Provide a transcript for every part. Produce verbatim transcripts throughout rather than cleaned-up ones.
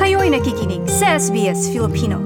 Kayo'y nakikinig sa S B S Filipino.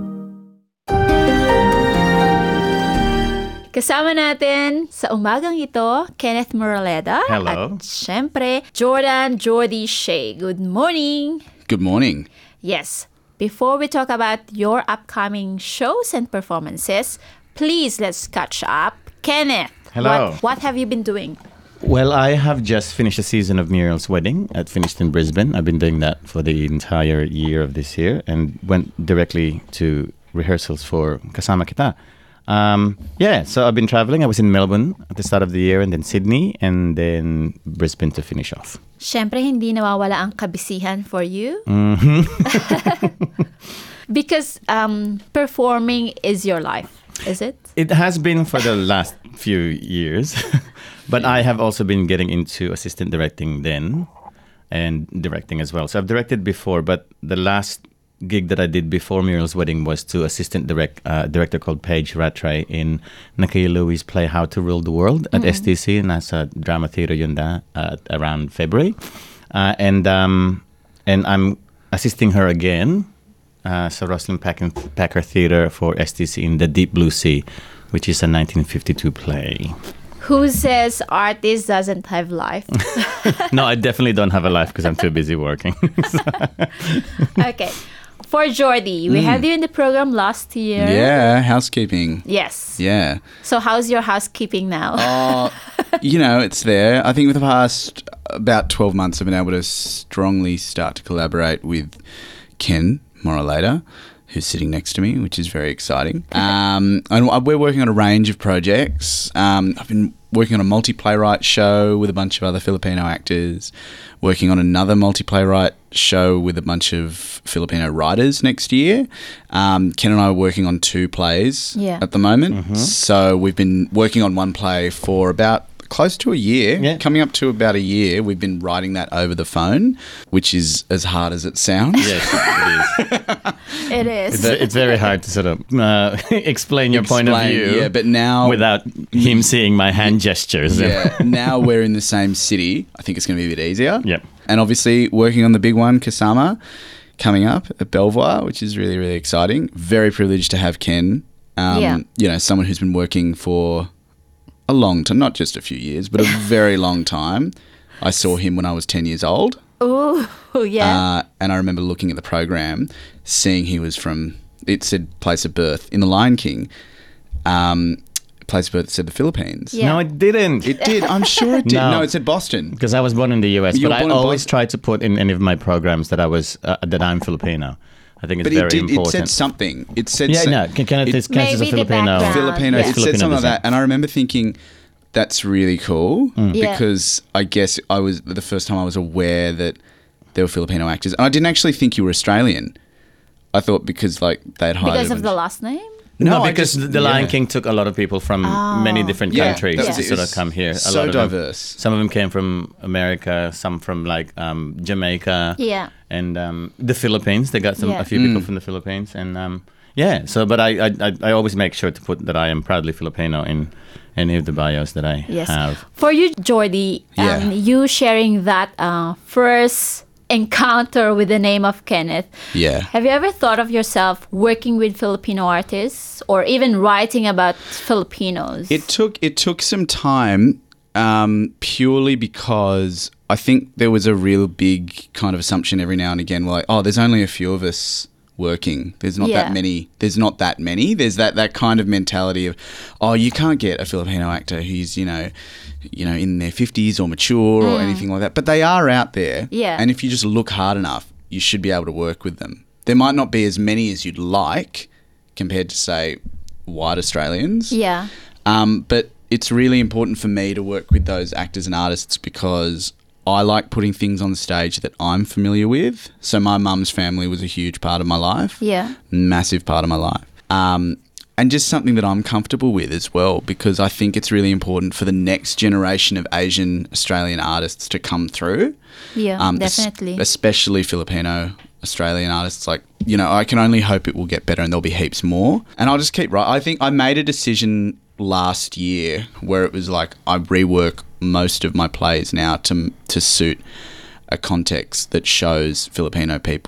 Kasama natin sa umagang ito, Kenneth Moraleda. Hello. At syempre, Jordan Jordy Shea. Good morning. Good morning. Yes. Before we talk about your upcoming shows and performances, please let's catch up. Kenneth. Hello. What, what have you been doing? Well, I have just finished a season of Muriel's Wedding. It finished in Brisbane. I've been doing that for the entire year of this year and went directly to rehearsals for Kasama Kita. Um, yeah, so I've been traveling. I was in Melbourne at the start of the year and then Sydney and then Brisbane to finish off. Syempre, hindi nawawala ang kabisihan for you. Mm-hmm. Because um, performing is your life, is it? It has been for the last few years. But I have also been getting into assistant directing then and directing as well. So I've directed before, but the last gig that I did before Muriel's Wedding was to assistant direct uh, director called Paige Rattray in Nakia Louie's play How to Rule the World at mm-hmm. S T C, nasa Drama Theatre yun da, uh, around February. Uh, and um, and I'm assisting her again uh, sa Rosalind Packer, Packer Theatre for S T C in The Deep Blue Sea, which is a nineteen fifty-two play. Who says artist doesn't have life? No, I definitely don't have a life because I'm too busy working. Okay. For Jordy, we mm. had you in the program last year. Yeah, housekeeping. Yes. Yeah. So how's your housekeeping now? Oh, you know, it's there. I think with the past about twelve months, I've been able to strongly start to collaborate with Ken Moraleda, who's sitting next to me, which is very exciting. Um, and we're working on a range of projects. Um, I've been working on a multi-playwright show with a bunch of other Filipino actors, working on another multi-playwright show with a bunch of Filipino writers next year. Um, Ken and I are working on two plays yeah. at the moment. Mm-hmm. So we've been working on one play for about close to a year, yeah. coming up to about a year. We've been writing that over the phone, which is as hard as it sounds. Yes, it is. It is. It's, it's very hard to sort of uh, explain your explain, point of view yeah, but now, without him seeing my hand gestures. Yeah, now we're in the same city. I think it's going to be a bit easier. Yep. And obviously working on the big one, Kasama, coming up at Belvoir, which is really, really exciting. Very privileged to have Ken, um, yeah. you know, someone who's been working for a long time, not just a few years, but a very long time. I saw him when I was ten years old. Oh, yeah. Uh, and I remember looking at the program, seeing he was from, it said place of birth in The Lion King. Um, place of birth said the Philippines. Yeah. No, it didn't. It did. I'm sure it did. No. No, it said Boston. Because I was born in the U S, You but were I born in always Boston. try to put in any of my programs that I was uh, that I'm Filipino. I think it's But very it did. important. It said something. It said yeah, so- no, can, can it, it- is counts as a Maybe the Filipino. background. Filipino. Yeah. It said Filipino something like design. that, and I remember thinking, "That's really cool," Yeah. because I guess I was the first time I was aware that there were Filipino actors, and I didn't actually think you were Australian. I thought because like they'd hired Because a of the bunch- last name? No, I because just- The Lion yeah. King took a lot of people from Oh. many different Yeah, countries that was to it. sort of It's come here. A so lot of them- diverse. some of them came from America, some from like um, Jamaica, Yeah. and um, the Philippines. They got some Yeah. a few people Mm. from the Philippines, and um, yeah. So, but I, I I I always make sure to put that I am proudly Filipino in any of the bios that I Yes. have. For you, Jordy, Yeah. um, you sharing that uh, first encounter with the name of Kenneth. Yeah. Have you ever thought of yourself working with Filipino artists or even writing about Filipinos? It took it took some time, um, purely because I think there was a real big kind of assumption every now and again, like, oh, there's only a few of us working. There's not Yeah. that many. There's not that many. There's that that kind of mentality of, oh, you can't get a Filipino actor who's you know, you know, in their fifties or mature or anything like that. But they are out there. Yeah. And if you just look hard enough, you should be able to work with them. There might not be as many as you'd like compared to say white Australians. Yeah. Um, but it's really important for me to work with those actors and artists because I like putting things on stage that I'm familiar with. So my mum's family was a huge part of my life. Yeah. Massive part of my life. Um, and just something that I'm comfortable with as well, because I think it's really important for the next generation of Asian Australian artists to come through. Yeah, Um, es- definitely. especially Filipino Australian artists. Like, you know, I can only hope it will get better and there'll be heaps more. And I'll just keep right. I think I made a decision last year where it was like I rework most of my plays now to to suit a context that shows Filipino people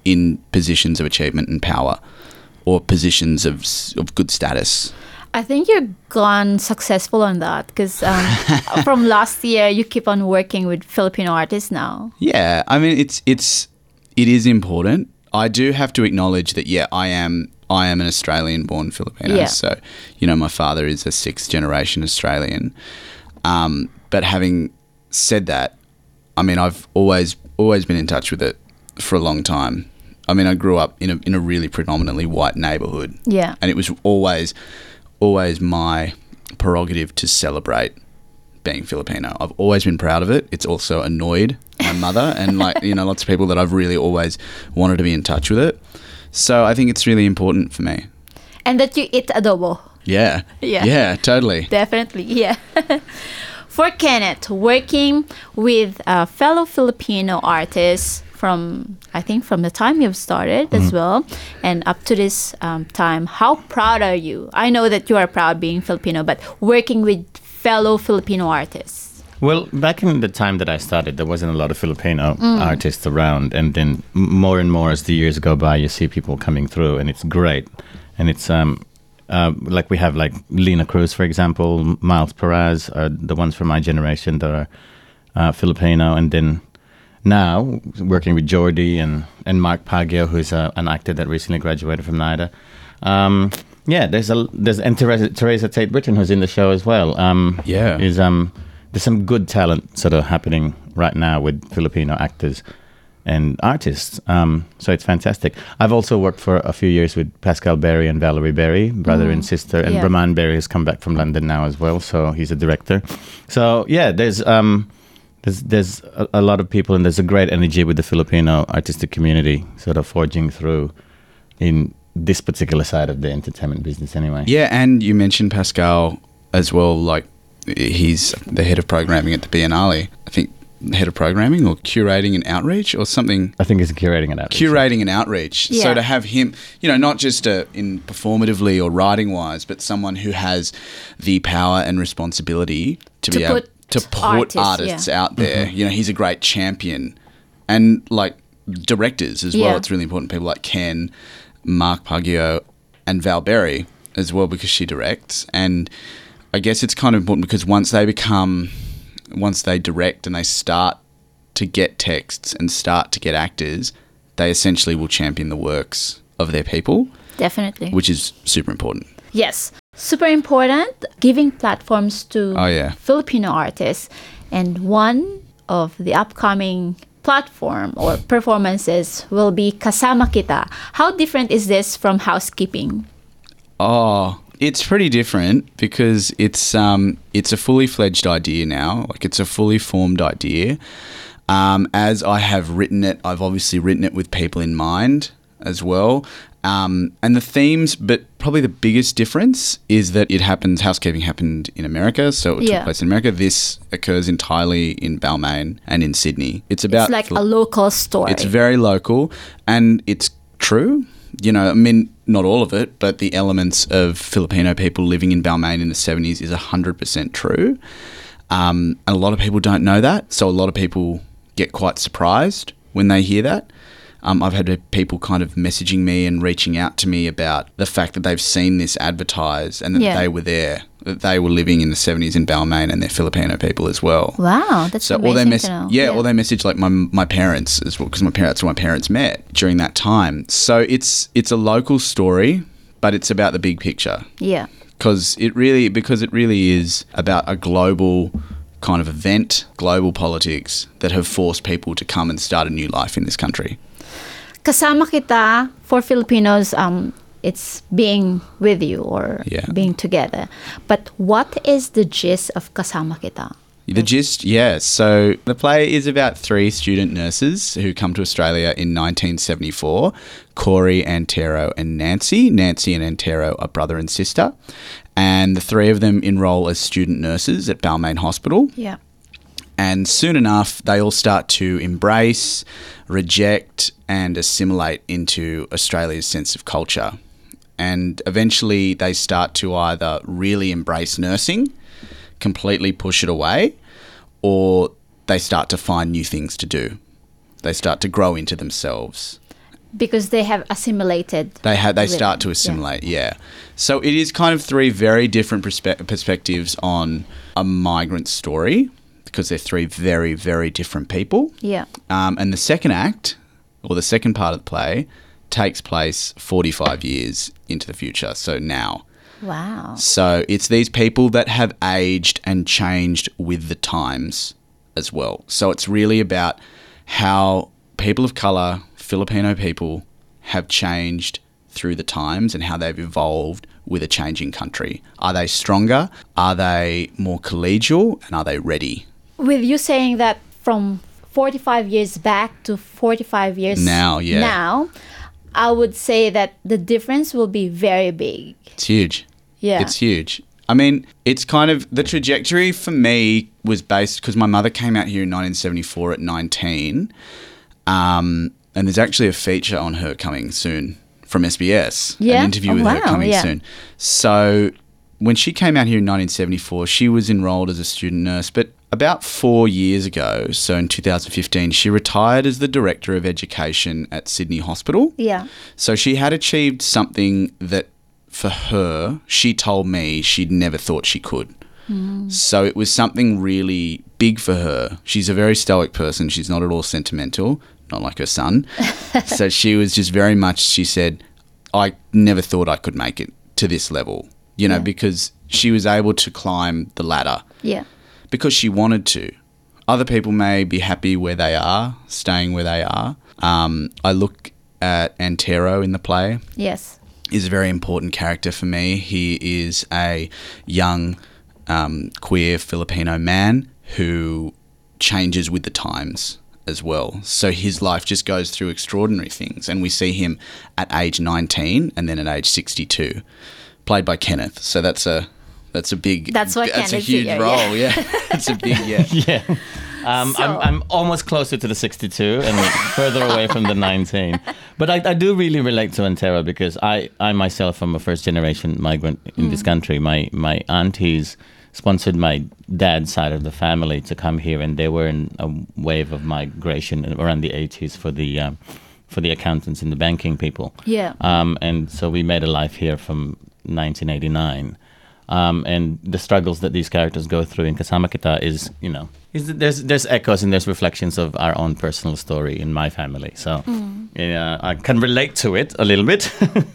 in positions of achievement and power, or positions of s- of good status. I think you're gone successful on that because um, from last year you keep on working with Filipino artists now. Yeah, I mean it's it's it is important. I do have to acknowledge that yeah, I am I am an Australian-born Filipino. Yeah. So, you know, my father is a sixth generation Australian. Um, but having said that, I mean, I've always always been in touch with it for a long time. I mean, I grew up in a in a really predominantly white neighborhood. Yeah. And it was always always my prerogative to celebrate being Filipino. I've always been proud of it. It's also annoyed my mother and like, you know, lots of people that I've really always wanted to be in touch with it. So I think it's really important for me. And that you eat adobo. Yeah. Yeah. Yeah, totally. Definitely, yeah. For Kenneth, working with uh, fellow Filipino artists from, I think, from the time you've started as well, and up to this um, time, how proud are you? I know that you are proud being Filipino, but working with fellow Filipino artists. Well, back in the time that I started, there wasn't a lot of Filipino artists around. And then m- more and more as the years go by, you see people coming through, and it's great. And it's um, uh, like we have like Lena Cruz, for example, Miles Perez, are the ones from my generation that are uh, Filipino. And then now working with Jordi and, and Mark Pagio, who's uh, an actor that recently graduated from NIDA. Um, yeah, there's a there's and Teresa, Teresa Tate Britton, who's in the show as well. Um, Yeah. is um. There's some good talent sort of happening right now with Filipino actors and artists. Um, so it's fantastic. I've also worked for a few years with Pascal Berry and Valerie Berry, brother and sister. And Yeah. Brahman Berry has come back from London now as well. So he's a director. So yeah, there's um, there's there's a, a lot of people, and there's a great energy with the Filipino artistic community sort of forging through in this particular side of the entertainment business anyway. Yeah, and you mentioned Pascal as well, like he's the head of programming at the Biennale. I think head of programming or curating and outreach or something. I think it's curating it out. Curating and outreach. Yeah. So to have him, you know, not just uh in performatively or writing wise, but someone who has the power and responsibility to, To be able put to put artists, artists, yeah. out there. You know, he's a great champion. And like directors as well, Yeah. it's really important. People like Ken, Mark Pagio, and Val Berry as well, because she directs. And I guess it's kind of important because once they become, once they direct and they start to get texts and start to get actors, they essentially will champion the works of their people, Definitely. which is super important. Yes. Super important, giving platforms to Oh, yeah. Filipino artists. And one of the upcoming platform or performances will be Kasama Kita. How different is this from housekeeping? Oh, it's pretty different because it's um it's a fully fledged idea now. Like it's a fully formed idea. Um, as I have written it, I've obviously written it with people in mind as well. Um, and the themes, but probably the biggest difference is that it happens, housekeeping happened in America, so it Yeah. took place in America. This occurs entirely in Balmain and in Sydney. It's about It's like a local story. it's very local and it's true. You know, I mean, not all of it, but the elements of Filipino people living in Balmain in the seventies is one hundred percent true. Um, and a lot of people don't know that. So a lot of people get quite surprised when they hear that. Um, I've had people kind of messaging me and reaching out to me about the fact that they've seen this advertised and that Yeah. they were there, that they were living in the seventies in Balmain and they're Filipino people as well. Wow, that's So, amazing or they mess- to know. yeah, or they message like my my parents as well, because my parents, my parents met during that time. So it's it's a local story, but it's about the big picture Yeah. because it really because it really is about a global kind of event, global politics that have forced people to come and start a new life in this country. Kasama Kita, for Filipinos, um, it's being with you or Yeah. being together. But what is the gist of Kasama Kita? The gist, yeah. So the play is about three student nurses who come to Australia in nineteen seventy-four, Corey, Antero, and Nancy. Nancy and Antero are brother and sister. And the three of them enrol as student nurses at Balmain Hospital. Yeah. And soon enough, they all start to embrace, reject, and assimilate into Australia's sense of culture. And eventually, they start to either really embrace nursing, completely push it away, or they start to find new things to do. They start to grow into themselves. Because they have assimilated. They ha- they with- start to assimilate, yeah. So it is kind of three very different perspe- perspectives on a migrant story, because they're three very, very different people. Yeah. Um, and the second act, or the second part of the play, takes place forty-five years into the future, so now. Wow. So it's these people that have aged and changed with the times as well. So it's really about how people of colour, Filipino people, have changed through the times and how they've evolved with a changing country. Are they stronger? Are they more collegial? And are they ready? With you saying that from forty-five years back to forty-five years Now, yeah. now, I would say that the difference will be very big. It's huge. Yeah. It's huge. I mean, it's kind of the trajectory for me was based because my mother came out here in nineteen seventy-four at nineteen. Um, and there's actually a feature on her coming soon from S B S. Yeah? An interview Oh, with her wow, coming yeah. soon. So when she came out here in nineteen seventy-four, she was enrolled as a student nurse. But about four years ago, so in two thousand fifteen, she retired as the Director of Education at Sydney Hospital. Yeah. So she had achieved something that, for her, she told me she'd never thought she could. Mm. So it was something really big for her. She's a very stoic person. She's not at all sentimental, not like her son. So she was just very much, she said, I never thought I could make it to this level, you know, Yeah. because she was able to climb the ladder Yeah. because she wanted to. Other people may be happy where they are, staying where they are. Um, I look at Antero in the play. Yes. Is a very important character for me. He is a young um, queer Filipino man who changes with the times as well. So his life just goes through extraordinary things, and we see him at age nineteen and then at age sixty-two, played by Kenneth. So that's a that's a big That's what that's a Kenneth huge here, role. yeah. Yeah, it's a big yeah. Yeah. Um, So- I'm, I'm almost closer to the sixty-two and further away from the nineteen. But I, I do really relate to Antero because I, I myself am a first generation migrant in this country. My my aunties sponsored my dad's side of the family to come here, and they were in a wave of migration around the eighties for the um, for the accountants and the banking people. Yeah. Um, and so we made a life here from nineteen eighty-nine. Um, and the struggles that these characters go through in Kasama Kita is, you know, is that there's there's echoes and there's reflections of our own personal story in my family. So yeah, I can relate to it a little bit.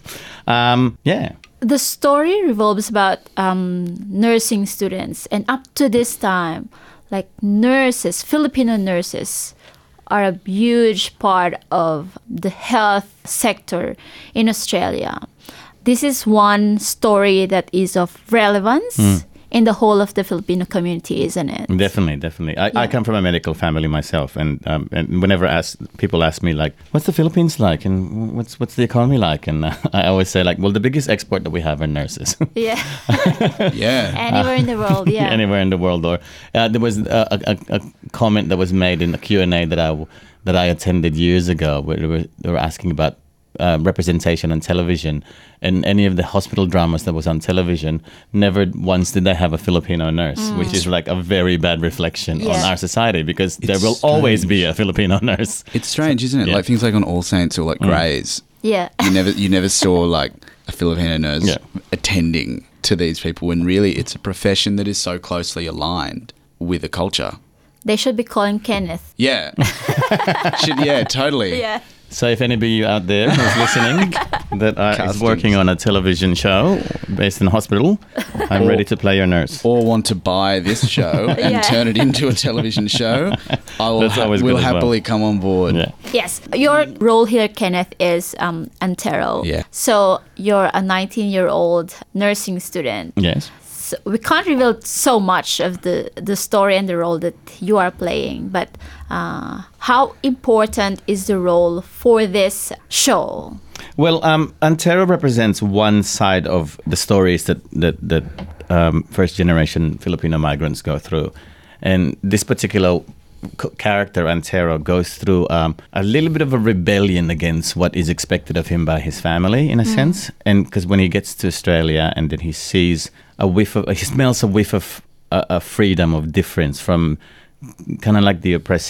um, yeah. The story revolves about um, nursing students, and up to this time, like nurses, Filipino nurses, are a huge part of the health sector in Australia. This is one story that is of relevance in the whole of the Filipino community, isn't it? Definitely, definitely. I, I Yeah. come from a medical family myself, and um, and whenever ask, people ask me like, "What's the Philippines like?" and "What's what's the economy like?" and uh, I always say like, "Well, the biggest export that we have are nurses." Yeah. Yeah. Anywhere in the world, yeah. Anywhere in the world. Or uh, there was a, a, a comment that was made in the Q and A that I that I attended years ago, where they were, they were asking about uh, representation on television, and any of the hospital dramas that was on television, never once did they have a Filipino nurse, which is like a very bad reflection on Yeah. our society, because there It's will always strange. be a Filipino nurse. It's strange, isn't it? Yeah. Like things like on All Saints or like Greys. Yeah. You never you never saw like a Filipino nurse Yeah. attending to these people when really it's a profession that is so closely aligned with a culture. They should be calling Kenneth. Yeah. Should yeah, totally. Yeah. So if anybody out there who's listening that uh, is Castings. working on a television show based in a hospital, I'm Or- ready to play your nurse. Or want to buy this show and Yeah. turn it into a television show, I will That's ha- always will good as well. happily come on board. Yeah. Yes. Your role here, Kenneth, is um, Antero. Yeah. So you're a nineteen-year-old nursing student. Yes. So we can't reveal so much of the, the story and the role that you are playing, but uh, how important is the role for this show? Well, um, Antero represents one side of the stories that that, that um, first generation Filipino migrants go through, and this particular c- character Antero goes through um, a little bit of a rebellion against what is expected of him by his family, in a sense, and because when he gets to Australia and then he sees a whiff of, he smells a whiff of a, a freedom of difference from kind of like the oppressive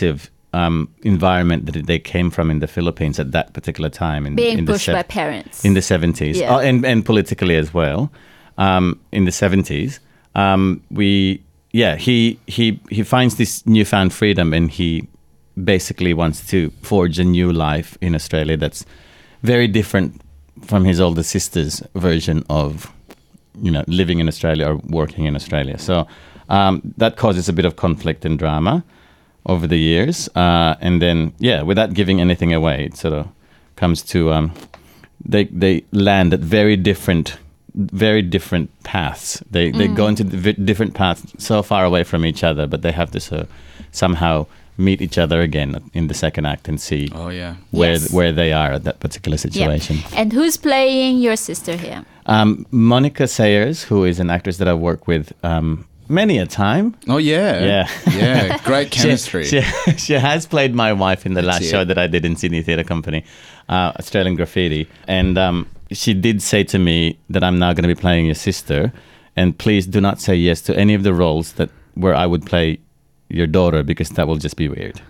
um, environment that they came from in the Philippines at that particular time. In, Being in the pushed sev- by parents. in the seventies, Yeah. oh, and and politically as well. Um, in the seventies, um, we yeah he he he finds this newfound freedom, and he basically wants to forge a new life in Australia that's very different from his older sister's version of, you know, living in Australia or working in Australia. So um, that causes a bit of conflict and drama over the years. Uh, and then, yeah, without giving anything away, it sort of comes to, um, they they land at very different, very different paths. They they go into v- different paths so far away from each other, but they have to so, somehow meet each other again in the second act and see Oh, yeah. where Yes. where they are at that particular Yeah. situation. And who's playing your sister here? Um, Monica Sayers, who is an actress that I've worked with um, many a time. Oh, yeah. Yeah. Yeah. Great chemistry. She, she, she has played my wife in the That's last it. show that I did in Sydney Theatre Company, uh, Australian Graffiti. And um, she did say to me that I'm now going to be playing your sister. And please do not say yes to any of the roles that where I would play your daughter, because that will just be weird.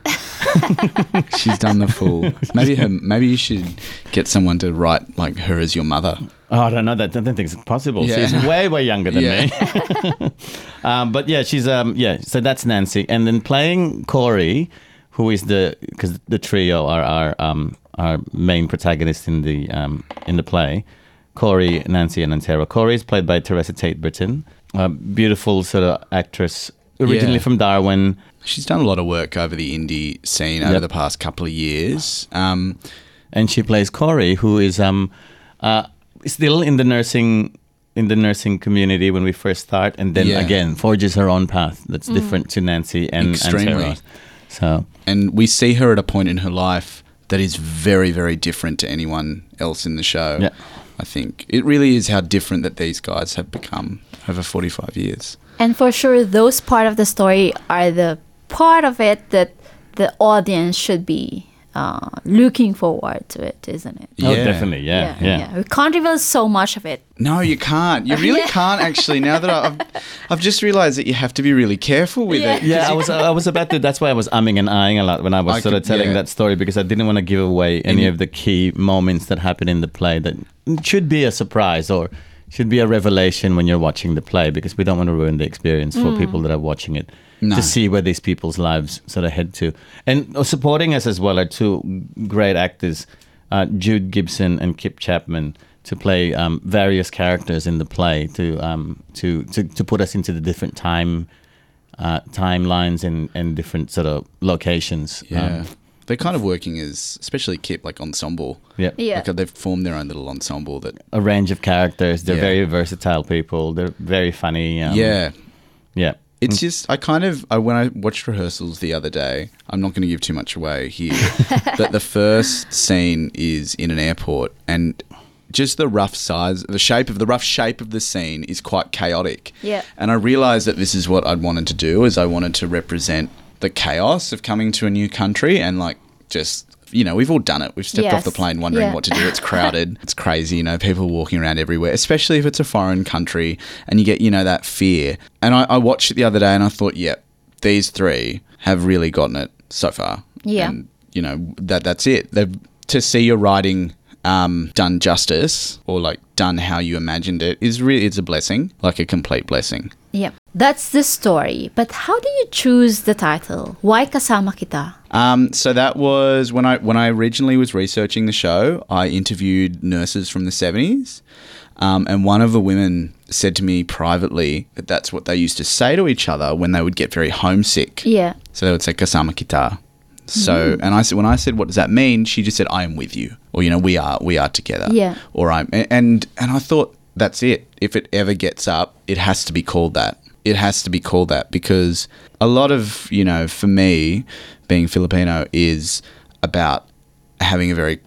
She's done the full. Maybe her. Maybe you should get someone to write like her as your mother. Oh, I don't know. That I don't think it's possible. Yeah. She's way, way younger than Yeah. me. um, but yeah, she's um, yeah. So that's Nancy, and then playing Corey, who is the because the trio are our um our main protagonist in the um in the play. Corey, Nancy, and Antero. Corey is played by Teresa Tate Britton, a beautiful sort of actress, originally Yeah. from Darwin. She's done a lot of work over the indie scene over Yep. the past couple of years. Um, And she plays Corey, who is um, uh, still in the nursing in the nursing community when we first start, and then Yeah. again forges her own path that's different to Nancy and Extremely. and Sarah. So and we see her at a point in her life that is very, very different to anyone else in the show. Yeah. I think it really is how different that these guys have become over forty-five years. And for sure, those part of the story are the part of it that the audience should be uh, looking forward to it, isn't it? oh, Yeah. definitely, yeah, yeah. We can't reveal so much of it. No, you can't. You really can't actually. Now that I've, I've just realised that you have to be really careful with Yeah. it. Yeah, I was I was about to. That's why I was umming and eyeing a lot when I was I sort of could- telling yeah. that story, because I didn't want to give away any of the key moments that happen in the play that should be a surprise or should be a revelation when you're watching the play, because we don't want to ruin the experience for people that are watching it No. to see where these people's lives sort of head to. And uh, supporting us as well are two great actors, uh, Jude Gibson and Kip Chapman, to play um, various characters in the play to um, to, to to put us into the different time uh, timelines and, and different sort of locations. Yeah. Um, They're kind of working as, especially Kip, like ensemble. yeah. Yeah. Like they've formed their own little ensemble that. A range of characters. They're Yeah. very versatile people. They're very funny. Um, yeah. Yeah. It's just, I kind of, I, when I watched rehearsals the other day, I'm not going to give too much away here, but the first scene is in an airport, and just the rough size, the shape of the rough shape of the scene is quite chaotic. Yeah. And I realised that this is what I'd wanted to do, is I wanted to represent the chaos of coming to a new country and like just, you know, we've all done it. We've stepped Yes. off the plane wondering Yeah. what to do. It's crowded. It's crazy. You know, people walking around everywhere, especially if it's a foreign country and you get, you know, that fear. And I, I watched it the other day and I thought, yeah, these three have really gotten it so far. Yeah. And, you know, that that's it. They've, to see your writing um, done justice or like done how you imagined it is really, it's a blessing, like a complete blessing. Yeah. That's the story. But how do you choose the title? Why Kasama Kita? Um, so that was when I when I originally was researching the show. I interviewed nurses from the seventies, um, and one of the women said to me privately that that's what they used to say to each other when they would get very homesick. Yeah. So they would say "kasama kita." So, and I said, when I said, "What does that mean?" She just said, "I am with you," or you know, "We are, we are together." Yeah. Or I'm, and and I thought that's it. If it ever gets up, it has to be called that. It has to be called that because a lot of, you know, for me, being Filipino is about having a very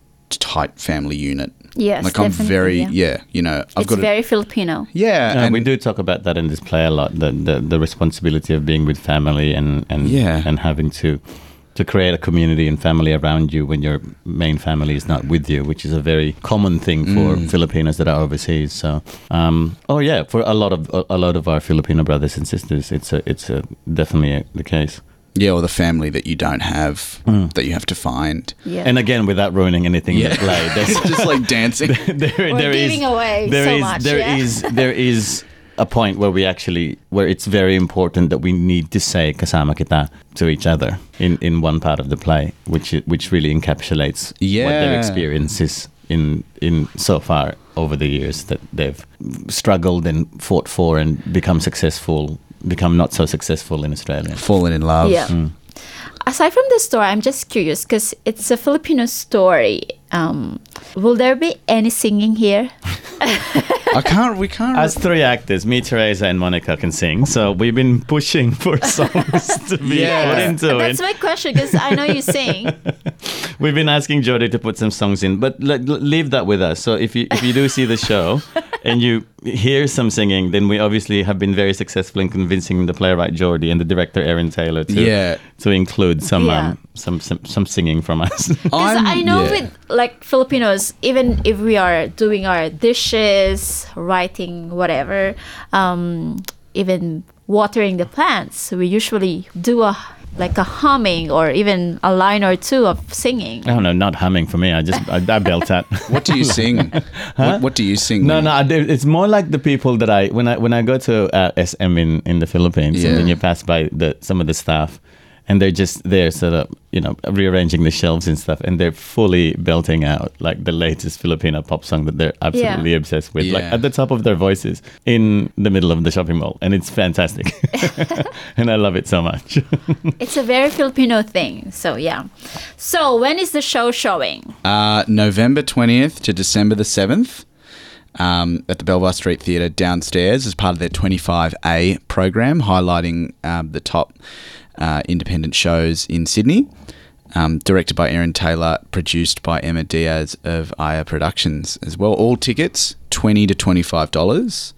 tight family unit. Yes, like I'm definitely, very, yeah. yeah, you know, I've It's got very Filipino. yeah, Uh, and we do talk about that in this play a lot. The the, the responsibility of being with family and and Yeah. and having to to create a community and family around you when your main family is not with you, which is a very common thing for Mm. Filipinos that are overseas. So, um, oh yeah, for a lot of a, a lot of our Filipino brothers and sisters, it's a, it's a, definitely a, the case. Yeah, or the family that you don't have that you have to find. Yeah. And again, without ruining anything in the play, there's Just like dancing. there, Or there is- giving away there so is- much, there yeah. is- there is a point where we actually where it's very important that we need to say kasama kita to each other in, in one part of the play, which i- which really encapsulates what their Yeah. experience is in in so far over the years that they've struggled and fought for and become successful, become not so successful in Australia. Fallen in love. Yeah. Aside from the story, I'm just curious because it's a Filipino story. Um, will there be any singing here? I can't, we can't. As three actors, me, Teresa, and Monica can sing, so we've been pushing for songs to be Yeah. put into That's it. my question because I know you sing. We've been asking Jodie to put some songs in, but l- l- leave that with us. So if you if you do see the show and you hear some singing, then we obviously have been very successful in convincing the playwright Jodie and the director Aaron Taylor to Yeah. to include some Yeah. um, some, some some singing from us. Because I'm- I know yeah. with like Filipinos, even if we are doing our dishes, writing, whatever, um, even watering the plants, we usually do a like a humming or even a line or two of singing. I don't know, not humming for me. I just I, I belt out. What do you sing? what, what do you sing? No, when- no, I do- it's more like the people that I when I when I go to uh, S M in, in the Philippines, Yeah. and then you pass by the some of the staff, and they're just there, sort of, you know, rearranging the shelves and stuff, and they're fully belting out like the latest Filipino pop song that they're absolutely Yeah. obsessed with, like Yeah. at the top of their voices in the middle of the shopping mall, and it's fantastic, and I love it so much. It's a very Filipino thing. So yeah. So when is the show showing? Uh, November twentieth to December the seventh um, at the Belvoir Street Theatre downstairs as part of their twenty-five A program, highlighting um, the top uh, independent shows in Sydney. Um, directed by Aaron Taylor, produced by Emma Diaz of Aya Productions as well. All tickets, twenty to twenty-five dollars.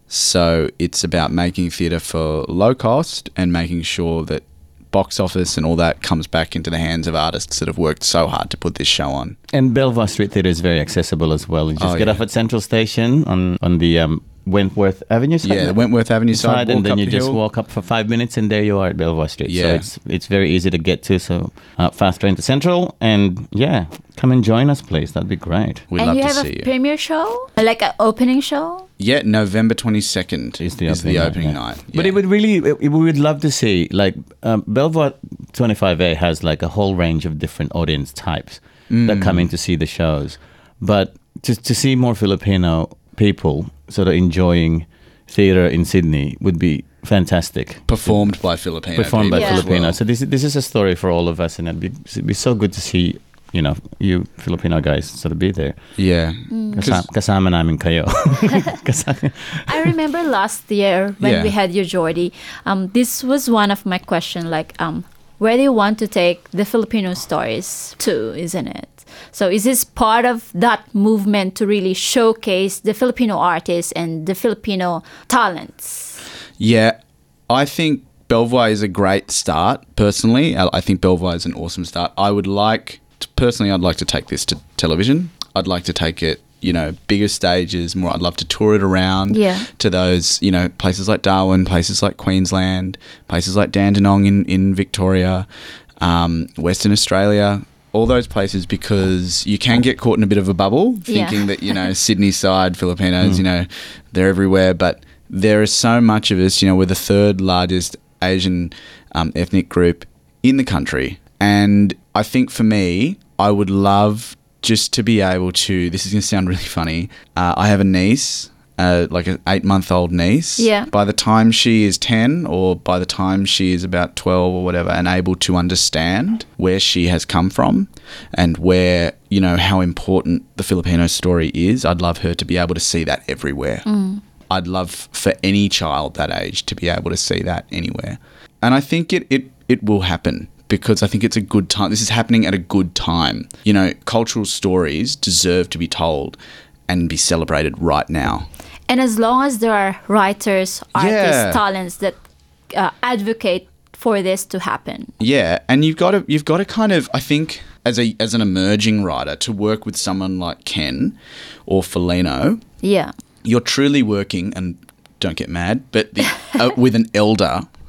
So it's about making theatre for low cost and making sure that box office and all that comes back into the hands of artists that have worked so hard to put this show on. And Belvoir Street Theatre is very accessible as well. You just Oh, get yeah. off at Central Station on on the um, Wentworth Avenue side. Yeah, the Wentworth Avenue side, side, and walk then up you the just hill. walk up for five minutes, and there you are at Belvoir Street. So Yeah. it's it's very easy to get to. So uh, fast train to Central, and yeah, come and join us, please. That'd be great. We'd and love you to have see a you. premiere show? Like an opening show? Yeah, November twenty-second Is the is opening the night, opening yeah. night. But Yeah. it would really, it, we would love to see, like, um, Belvoir twenty-five A has like a whole range of different audience types that come in to see the shows. But to, to see more Filipino people sort of enjoying theatre in Sydney would be fantastic. performed by Filipino Performed by people Yeah. as Filipinos. well. So this, is- this is a story for all of us, and it'd be, it'd be so good to see, you know, you Filipino guys sort of be there. Yeah. Kasama, kasama namin kayo. Kasama- I remember last year when Yeah. we had you, Jordy. Um, this was one of my questions. Like, um, where do you want to take the Filipino stories to? Isn't it? So, is this part of that movement to really showcase the Filipino artists and the Filipino talents? Yeah, I think Belvoir is a great start, personally. I I think Belvoir is an awesome start. I would like, to, personally, I'd like to take this to television. I'd like to take it, you know, bigger stages, more. I'd love to tour it around Yeah. to those, you know, places like Darwin, places like Queensland, places like Dandenong in, in Victoria, um, Western Australia, all those places, because you can get caught in a bit of a bubble Yeah. thinking that, you know, Sydney side Filipinos, you know, they're everywhere. But there is so much of us, you know, we're the third largest Asian um, ethnic group in the country. And I think for me, I would love just to be able to, this is going to sound really funny. Uh, I have a niece, uh, like an eight month old niece. Yeah. By the time she is ten, or by the time she is about twelve or whatever, and able to understand where she has come from and where, you know, how important the Filipino story is, I'd love her to be able to see that everywhere. I'd love for any child that age to be able to see that anywhere. And I think it, it, it will happen, because I think it's a good time. This is happening at a good time. You know, cultural stories deserve to be told and be celebrated right now. And as long as there are writers, artists, Yeah. talents that uh, advocate for this to happen. Yeah, and you've got to you've got to kind of, I think, as a as an emerging writer, to work with someone like Ken or Felino, Yeah. you're truly working, and don't get mad, but the, uh, with an elder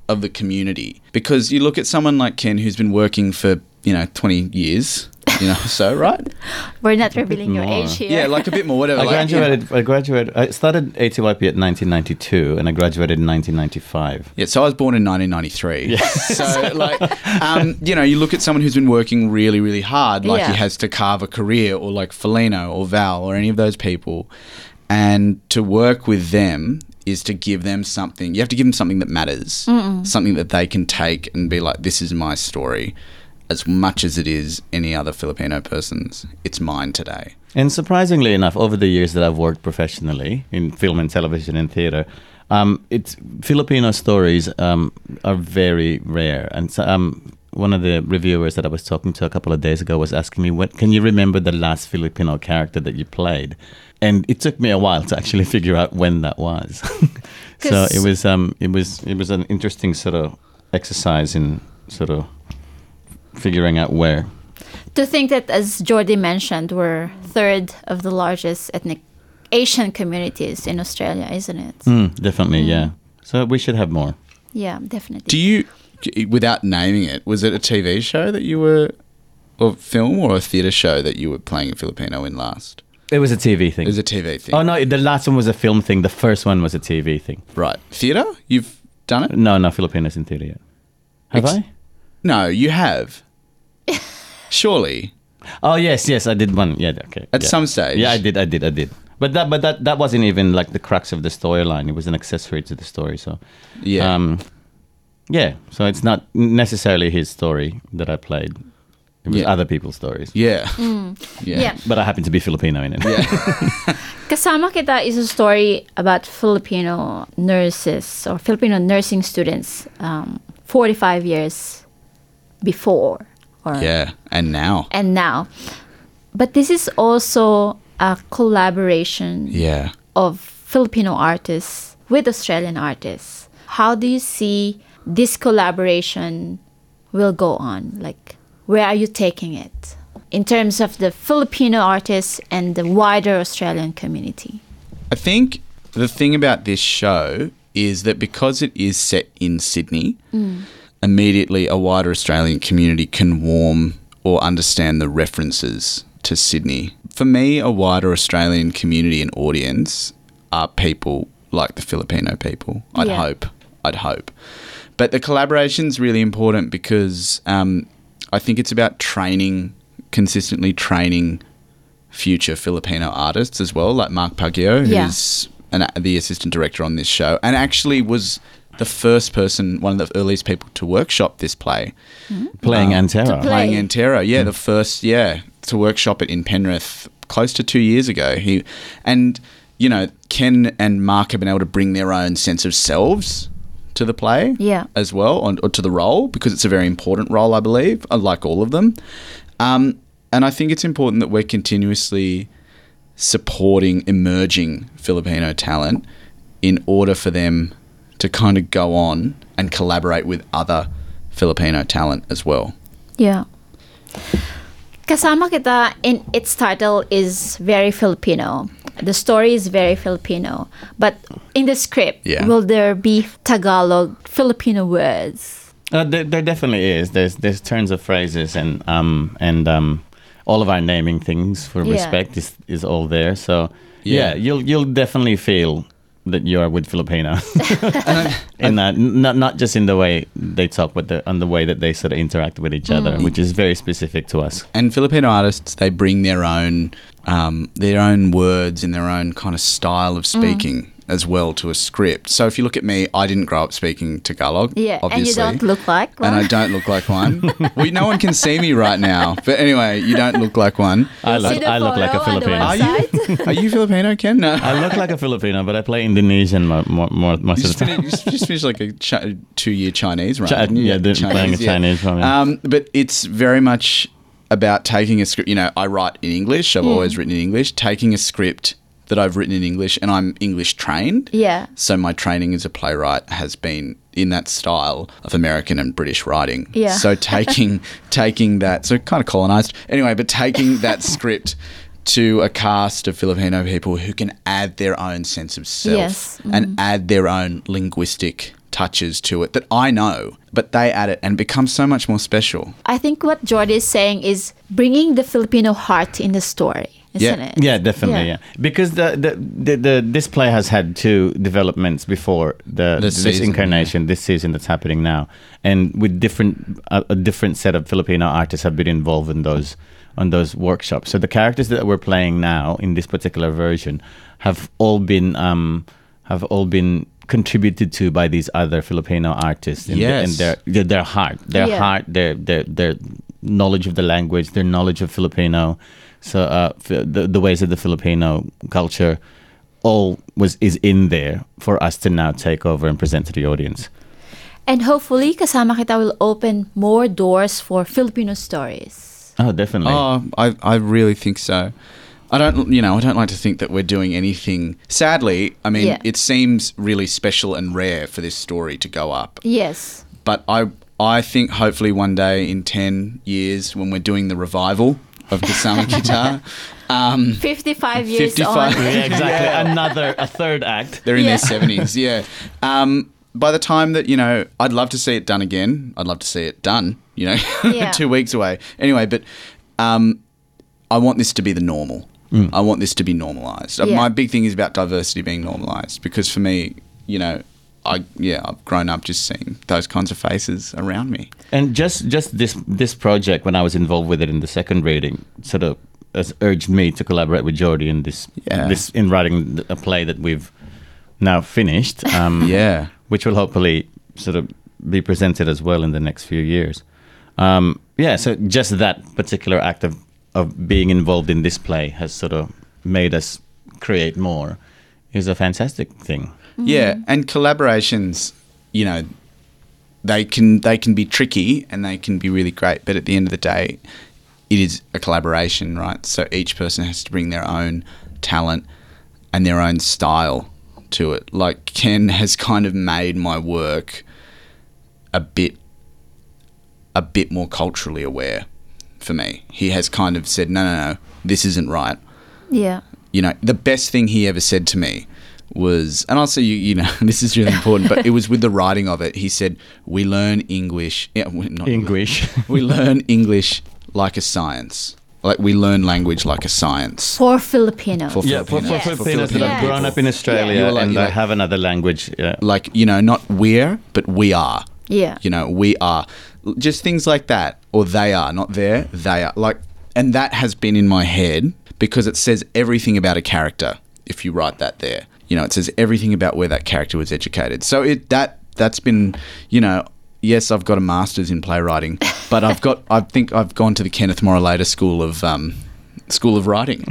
of the community. Because you look at someone like Ken who's been working for, you know, twenty years, you know, so, right? We're not revealing your more. age here. Yeah, like a bit more, whatever. I like, graduated. I graduated. I started A T Y P at nineteen ninety-two, and I graduated in nineteen ninety-five. Yeah, so I was born in nineteen ninety-three. So, like, um, you know, you look at someone who's been working really, really hard, like Yeah. he has to carve a career, or like Felino or Val or any of those people, and to work with them is to give them something. You have to give them something that matters, Mm-mm. something that they can take and be like, this is my story. As much as it is any other Filipino person's, it's mine today. And surprisingly enough, over the years that I've worked professionally in film and television and theatre, um, it's Filipino stories um, are very rare. And so, um, one of the reviewers that I was talking to a couple of days ago was asking me, "What can you remember the last Filipino character that you played?" And it took me a while to actually figure out when that was. So 'Cause- it was um, it was it was an interesting sort of exercise in sort of figuring out where. To think that, as Jordy mentioned, we're third of the largest ethnic Asian communities in Australia, isn't it? Mm, definitely, yeah. So we should have more. Yeah, definitely. Do you, without naming it, was it a T V show that you were, or film or a theatre show that you were playing in Filipino in last? It was a T V thing. It was a T V thing. Oh no, the last one was a film thing. The first one was a T V thing. Right. Theatre? You've done it? No, no, Filipinos in theatre yet. Have Ex- I? No, you have. Surely. Oh yes, yes, I did one. Yeah, okay. At yeah. some stage. Yeah, I did, I did, I did. But that, but that, that wasn't even like the crux of the storyline. It was an accessory to the story. So, Yeah. um, yeah. So it's not necessarily his story that I played. It was Yeah. other people's stories. yeah. yeah. Yeah. But I happen to be Filipino in it. Yeah. Kasama Kita is a story about Filipino nurses or Filipino nursing students um, forty-five years before or Yeah. And now. and now. But this is also a collaboration Yeah. of Filipino artists with Australian artists. How do you see this collaboration will go on? Like, where are you taking it in terms of the Filipino artists and the wider Australian community? I think the thing about this show is that because it is set in Sydney, immediately a wider Australian community can warm or understand the references to Sydney. For me, a wider Australian community and audience are people like the Filipino people. I'd Yeah. hope. I'd hope. But the collaboration's really important because um, I think it's about training, consistently training future Filipino artists as well, like Mark Paggio, Yeah. who's an, the assistant director on this show, and actually was the first person, one of the earliest people to workshop this play. Playing Um, Antero. to play. Playing Antero, yeah, the first, yeah, to workshop it in Penrith close to two years ago. He and you know Ken and Mark have been able to bring their own sense of selves to the play, Yeah. as well, on, or to the role, because it's a very important role, I believe, like all of them. Um, and I think it's important that we're continuously supporting emerging Filipino talent in order for them to kind of go on and collaborate with other Filipino talent as well. Yeah. Kasama Kita in its title is very Filipino. The story is very Filipino. But in the script, Yeah. will there be Tagalog Filipino words? Uh, there, there definitely is. There's there's turns of phrases and um and um all of our naming things for Yeah. respect is is all there. So Yeah. yeah, you'll you'll definitely feel that you are with Filipino in that not not just in the way they talk, but the, on the way that they sort of interact with each other, which is very specific to us. And Filipino artists, they bring their own um, their own words and their own kind of style of speaking as well to a script. So if you look at me, I didn't grow up speaking Tagalog, Yeah, obviously. and you don't look like one. And I don't look like one. Well, no one can see me right now. But anyway, you don't look like one. I See look the I look like a photo on the Filipino. Are you? website? Are you Filipino, Ken? No. I look like a Filipino, but I play Indonesian more, more, more most You of just, the time. finished, you just finished like a ch- two-year Chinese run. Chi- didn't you? yeah, did- playing a Chinese one, yeah. Um, but it's very much about taking a script. You know, I write in English. I've always written in English. Taking a script that I've written in English, and I'm English trained. Yeah. So my training as a playwright has been in that style of American and British writing. Yeah. So taking taking that, so kind of colonized. Anyway, but taking that script to a cast of Filipino people who can add their own sense of self Yes. and add their own linguistic touches to it that I know, but they add it and it becomes so much more special. I think what Jordy is saying is bringing the Filipino heart in the story, isn't Yeah. it? Yeah, definitely. Yeah, because the, the the the this play has had two developments before the This this, season, incarnation, this season that's happening now, and with different a, a different set of Filipino artists have been involved in those on those workshops. So the characters that we're playing now in this particular version have all been um have all been contributed to by these other Filipino artists in, Yes. the, in their, their their heart, their Yeah. heart, their their their knowledge of the language, their knowledge of Filipino. So uh, f- the the ways of the Filipino culture, all was is in there for us to now take over and present to the audience. And hopefully, Kasama Kita will open more doors for Filipino stories. Oh, definitely. Oh, I, I really think so. I don't, you know, I don't like to think that we're doing anything. Sadly, I mean, Yeah. it seems really special and rare for this story to go up. Yes. But I, I think hopefully one day in ten years when we're doing the revival of Kasama Kita, um, fifty-five years fifty-five on. Yeah, exactly. Another a third act. they're in Yeah. their seventies, yeah. Um, by the time that, you know, I'd love to see it done again. I'd love to see it done, you know, Yeah. two weeks away. Anyway, but um, I want this to be the normal. I want this to be normalized. Uh, Yeah. My big thing is about diversity being normalized because for me, you know, I yeah, I've grown up just seeing those kinds of faces around me. And just just this this project, when I was involved with it in the second reading, sort of has urged me to collaborate with Jordy in this Yeah. this in writing a play that we've now finished. Um, Yeah. which will hopefully sort of be presented as well in the next few years. Um, yeah, so just that particular act of, of being involved in this play has sort of made us create more is a fantastic thing. Yeah, and collaborations, you know, they can they can be tricky and they can be really great, but at the end of the day, it is a collaboration, right? So each person has to bring their own talent and their own style to it. Like Ken has kind of made my work a bit a bit more culturally aware for me. He has kind of said, no, no, no, this isn't right. Yeah. You know, the best thing he ever said to me was, and also, you, you know, this is really important, but it was with the writing of it. He said, we learn English, yeah, we- not English. we learn English like a science. Like we learn language like a science. For Filipino. For Yeah, for, for Yes. Filipinos that Filipino have grown people. up in Australia Yeah. You're like- and you're uh, like- have another language. Yeah. Like, you know, not we're, but we are. Yeah. You know, we are. Just things like that. Or they are, not there, they are. Like, and that has been in my head because it says everything about a character if you write that there. You know, it says everything about where that character was educated. So it that that's been, you know, yes, I've got a master's in playwriting, but I've got I think I've gone to the Kenneth Moraleda School of um, School of Writing.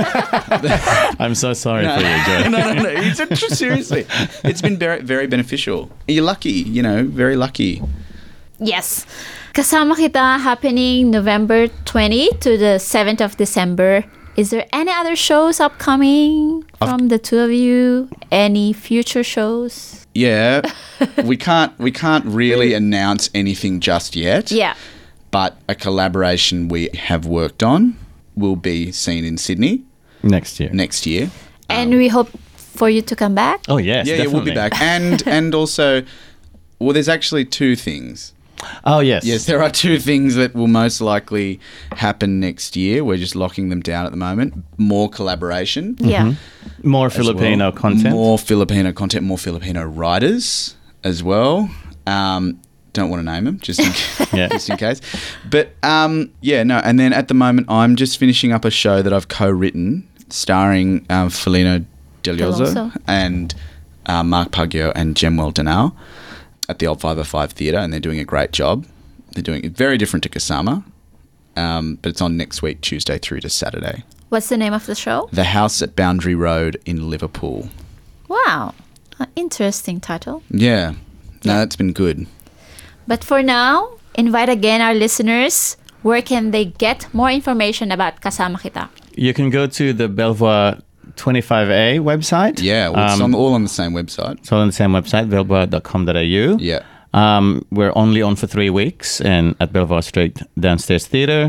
I'm so sorry for you, Joe. no, no, no. It's a, seriously, it's been very, very beneficial. You're lucky, you know, very lucky. Yes. Kasama Kita happening November twentieth to the seventh of December. Is there any other shows upcoming from the two of you? Any future shows? Yeah, we can't we can't really announce anything just yet. Yeah. But a collaboration we have worked on will be seen in Sydney Next year. next year. And we hope for you to come back. Oh, yes, yeah, yeah, we'll be definitely. back. And and also, well, there's actually two things. Oh, yes. Yes, there are two things that will most likely happen next year. We're just locking them down at the moment. More collaboration. Yeah. More as Filipino well. content. More Filipino content, more Filipino writers as well. Um, don't want to name them, just in, Yeah. just in case. But um, yeah, no. And then at the moment, I'm just finishing up a show that I've co-written, starring um, Felino Delioso Delioso. and uh, Mark Paggio and Gemwell Danao at the Old five oh five Theatre, and they're doing a great job. They're doing it very different to Kasama, um, but it's on next week, Tuesday through to Saturday. What's the name of the show? The House at Boundary Road in Liverpool. Wow. An interesting title. Yeah. No, that's been good. But for now, invite again our listeners. Where can they get more information about Kasama Kita? You can go to the Belvoir twenty-five A website. Yeah, well, it's Um, on, all on the same website. It's all on the same website, belvoir dot com dot a u. Yeah. Um, we're only on for three weeks and at Belvoir Street Downstairs Theatre.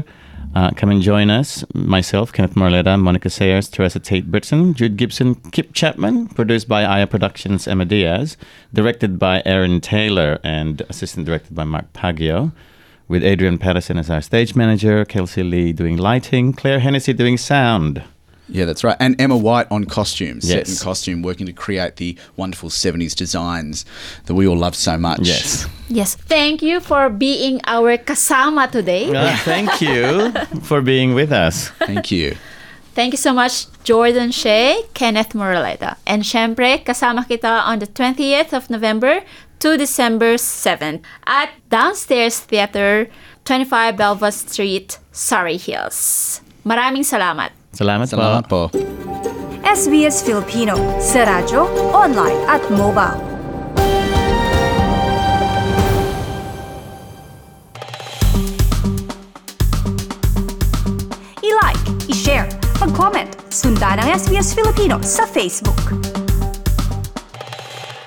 Uh, come and join us. Myself, Kenneth Morletta, Monica Sayers, Teresa Tate Britson, Jude Gibson, Kip Chapman. Produced by Aya Productions, Emma Diaz. Directed by Aaron Taylor and assistant directed by Mark Paggio. With Adrian Patterson as our stage manager, Kelsey Lee doing lighting, Claire Hennessy doing sound. Yeah, that's right. And Emma White on costumes, set Yes. and costume, working to create the wonderful seventies designs that we all love so much. Yes. Yes. Thank you for being our kasama today. Uh, thank you for being with us. Thank you. Thank you so much, Jordan Shea, Kenneth Moraleda. And syempre, kasama kita on the twentieth of November to December seventh at Downstairs Theater, twenty-five Belva Street, Surrey Hills. Maraming salamat. Salamat, Salamat po. po. S B S Filipino sa radyo, online at mobile. I-like, i-share, mag-comment, sundan ang S B S Filipino sa Facebook.